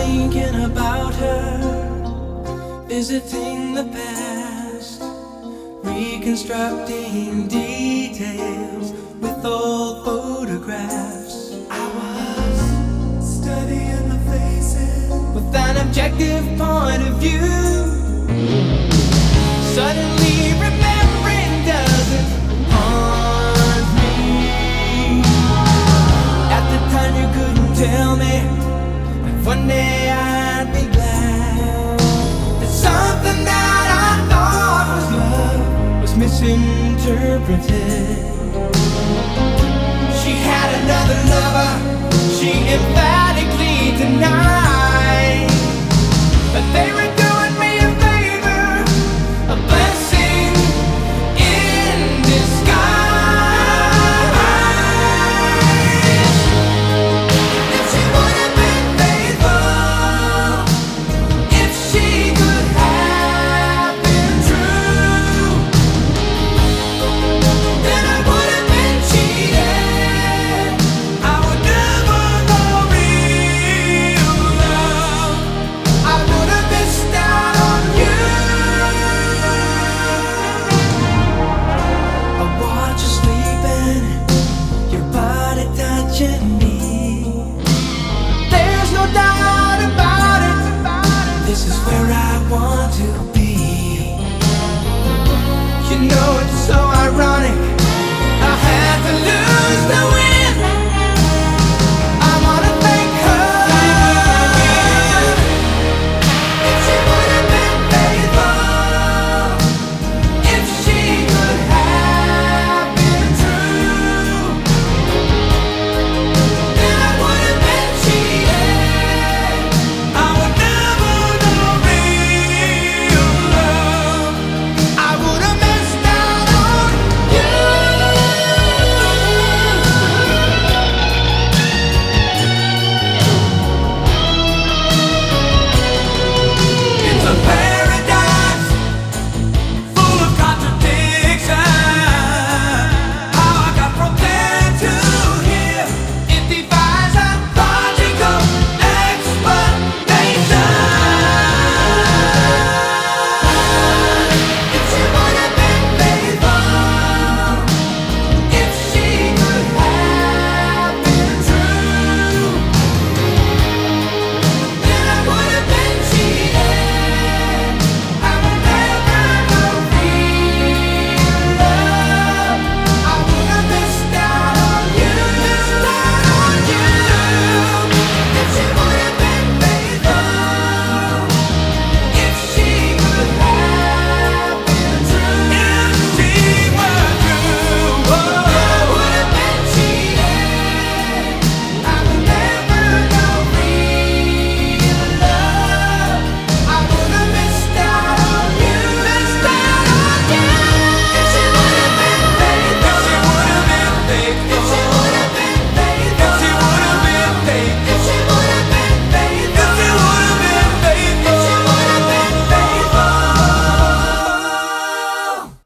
thinking about her, visiting the past, reconstructing details with old photographs. I was studying the faces with an objective point of view. Suddenly remembering doesn't haunt me. At the time you couldn't tell me, and one day I'd be glad that something that I thought was love was misinterpreted. She had another lover